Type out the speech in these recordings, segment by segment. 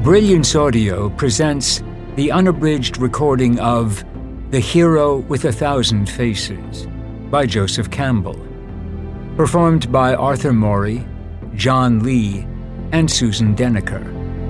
Brilliance Audio presents the unabridged recording of The Hero with 1,000 Faces by Joseph Campbell, performed by Arthur Morey, John Lee, and Susan Deniker.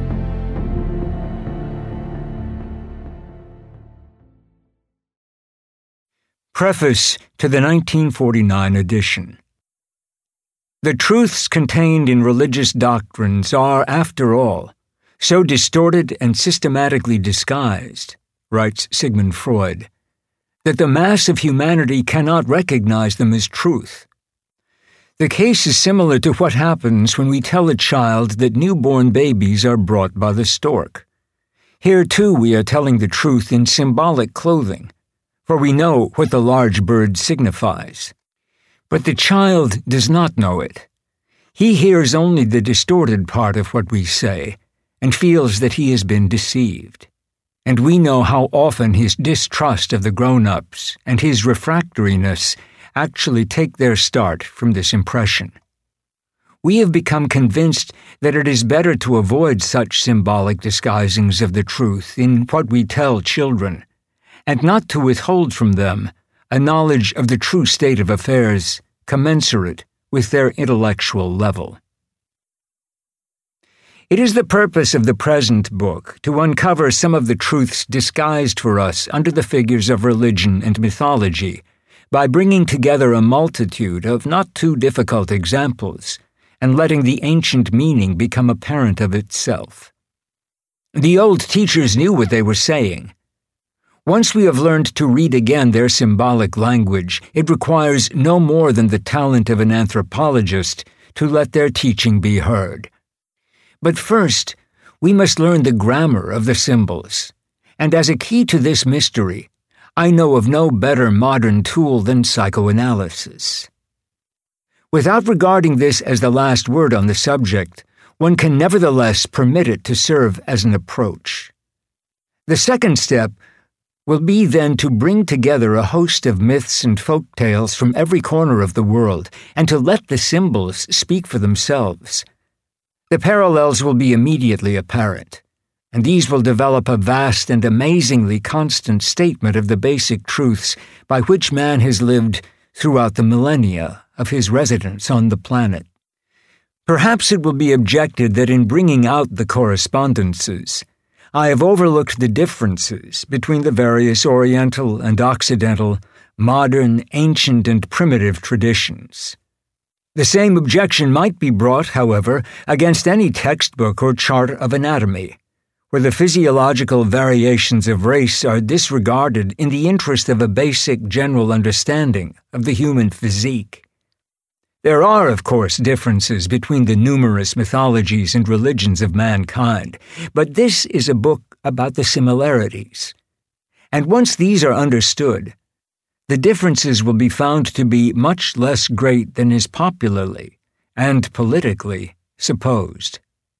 Preface to the 1949 edition. The truths contained in religious doctrines are, after all, so distorted and systematically disguised, writes Sigmund Freud, that the mass of humanity cannot recognize them as truth. The case is similar to what happens when we tell a child that newborn babies are brought by the stork. Here, too, we are telling the truth in symbolic clothing, for we know what the large bird signifies. But the child does not know it. He hears only the distorted part of what we say, and feels that he has been deceived. And we know how often his distrust of the grown-ups and his refractoriness actually take their start from this impression. We have become convinced that it is better to avoid such symbolic disguisings of the truth in what we tell children, and not to withhold from them a knowledge of the true state of affairs commensurate with their intellectual level. It is the purpose of the present book to uncover some of the truths disguised for us under the figures of religion and mythology, by bringing together a multitude of not too difficult examples and letting the ancient meaning become apparent of itself. The old teachers knew what they were saying. Once we have learned to read again their symbolic language, it requires no more than the talent of an anthropologist to let their teaching be heard. But first, we must learn the grammar of the symbols, and as a key to this mystery, I know of no better modern tool than psychoanalysis. Without regarding this as the last word on the subject, one can nevertheless permit it to serve as an approach. The second step will be then to bring together a host of myths and folk tales from every corner of the world, and to let the symbols speak for themselves. The parallels will be immediately apparent, and these will develop a vast and amazingly constant statement of the basic truths by which man has lived throughout the millennia of his residence on the planet. Perhaps it will be objected that in bringing out the correspondences, I have overlooked the differences between the various Oriental and Occidental, modern, ancient, and primitive traditions. The same objection might be brought, however, against any textbook or chart of anatomy, where the physiological variations of race are disregarded in the interest of a basic general understanding of the human physique. There are, of course, differences between the numerous mythologies and religions of mankind, but this is a book about the similarities. And once these are understood, the differences will be found to be much less great than is popularly and politically supposed.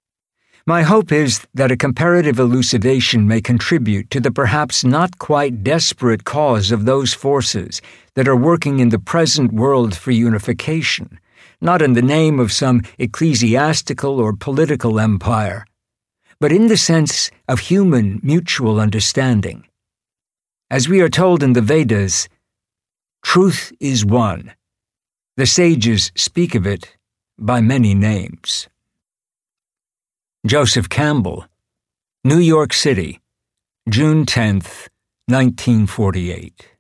My hope is that a comparative elucidation may contribute to the perhaps not quite desperate cause of those forces that are working in the present world for unification, not in the name of some ecclesiastical or political empire, but in the sense of human mutual understanding. As we are told in the Vedas, truth is one. The sages speak of it by many names. Joseph Campbell, New York City, June 10th, 1948.